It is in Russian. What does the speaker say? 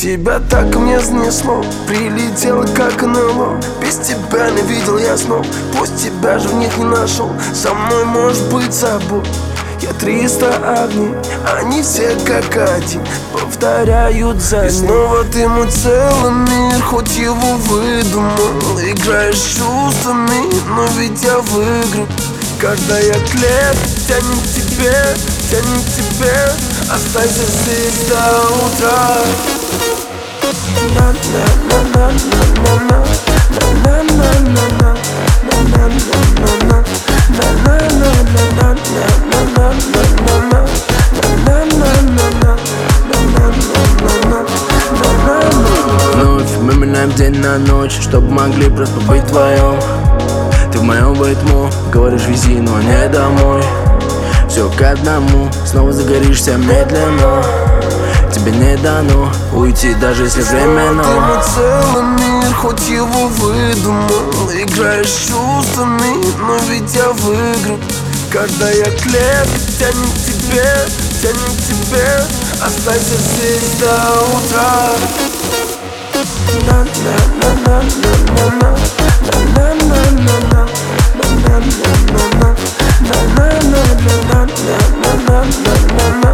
Тебя так мне занесло, прилетело как НЛО. Без тебя не видел я снов, пусть тебя же в них не нашел. Со мной можешь быть собой, я 300 огней, они все как один повторяют за ним. И снова ты мой целый мир, хоть его выдумал. Играешь чувствами, но ведь я выиграл. Когда я клеп, тянет тебе, останься здесь до утра. Вновь мы меняем день на ночь, чтобы могли просто быть вдвоем. Ты в моем ритму, говоришь вези, но не домой. Все к одному, снова загоришься медленно. Тебе не дано уйти, даже если временно. Ты мой целый мир, хоть его выдумал. Играешь чувствами, но ведь я выиграл. Когда я клеп, тянет тебе, останься здесь до утра. Na na na na na na na na na na na na na na.